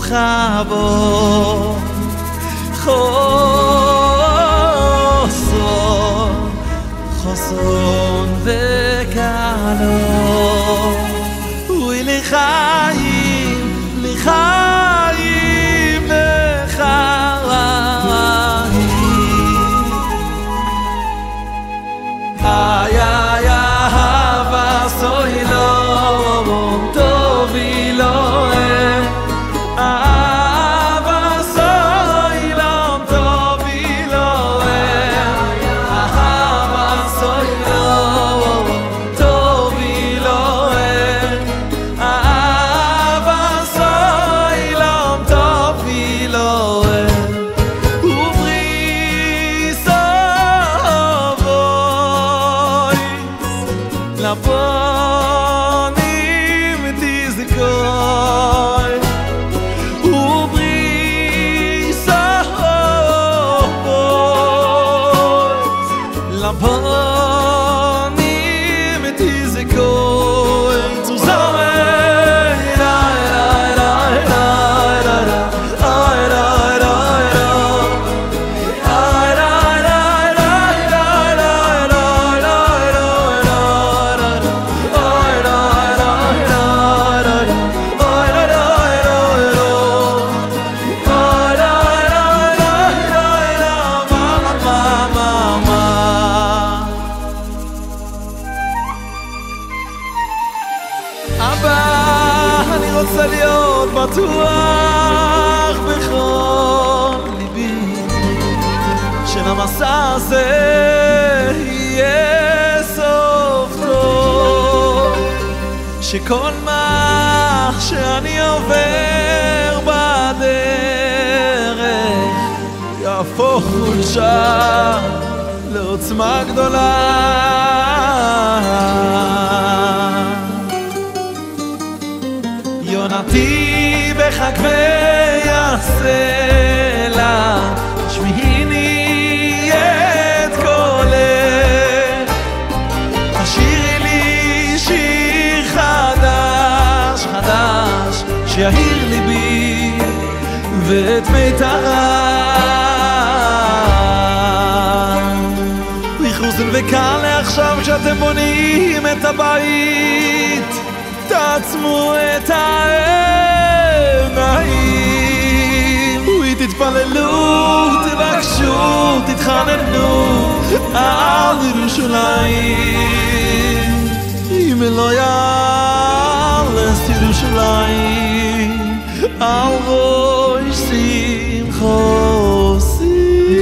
חבו חוסון וקלו ולחיים לחיים לחיים איי איי אהבה סוי לו טובי לו לפונים תזכוי וברי סופות לפונים תזכוי צוזמי אבא, אני רוצה להיות בטוח בכל ליבי שלמסע הזה יהיה סוף טוב שכל מה שאני עובר בדרך יהפוך חולשה לעוצמה גדולה יונתי בחכבי הסלע שמיעיני את קולך תשאירי לי שיר חדש חדש שיאיר ליבי ואת מיתרם וחוסן וקל לעכשיו כשאתם בונים את הבית תעצמו את העיניים ותתפללו, תבקשו, תתחננו על ירושלים אם לא יעלס ירושלים על ראש שמחוסי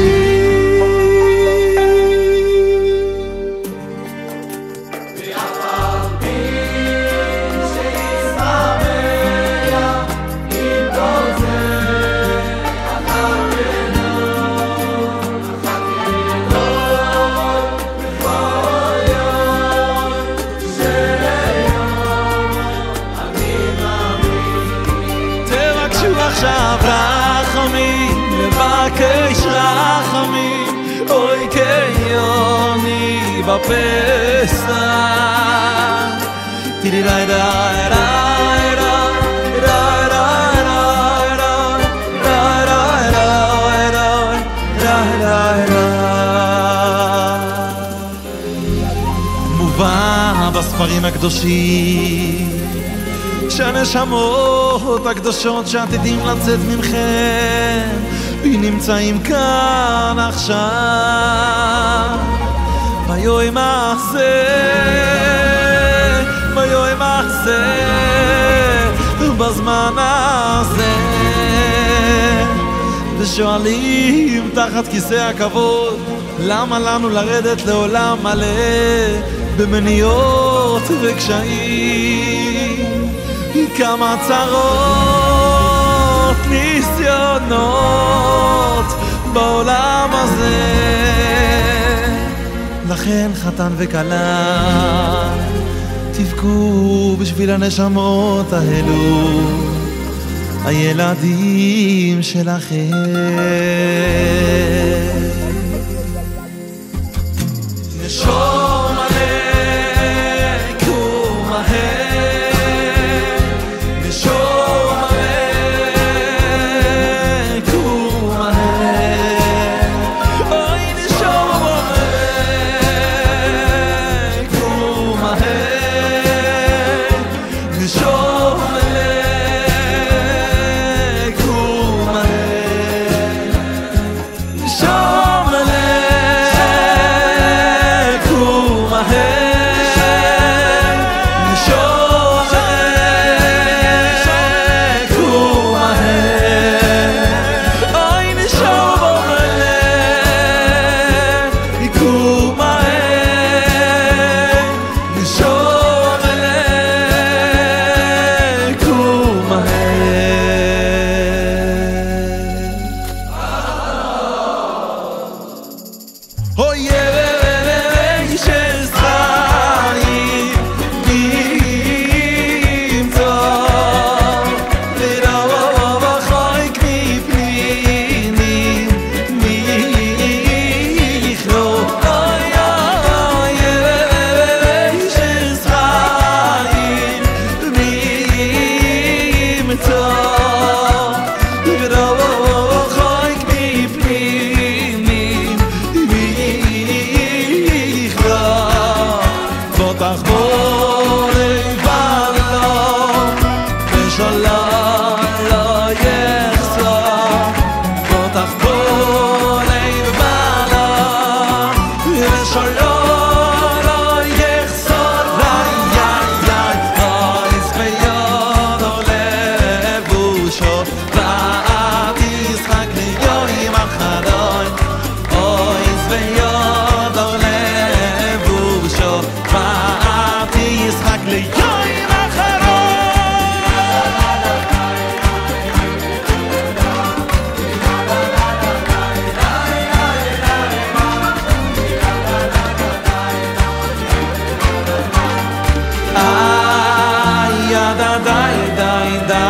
עכשיו רחמים, לבקש רחמים, אוי כיוני בפסח. תירי די די די מובא בספרים הקדושים שהנשמות הקדושות שעתידים לצאת ממכם נמצאים כאן עכשיו ביום הזה בזמן הזה ושואלים תחת כיסא הכבוד למה לנו לרדת לעולם מלא במניות וקשיים כמה צרות ניסיונות בעולם הזה לכן חתן וכלה תבכו בשביל הנשמות האלו הילדים שלכם נשום עליכום ההם נשום עליהם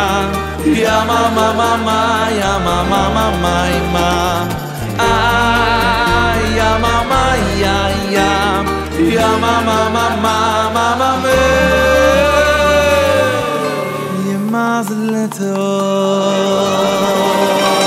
ya mama mama ya mama mama ay ya mama ya mama mama mama ye mazleto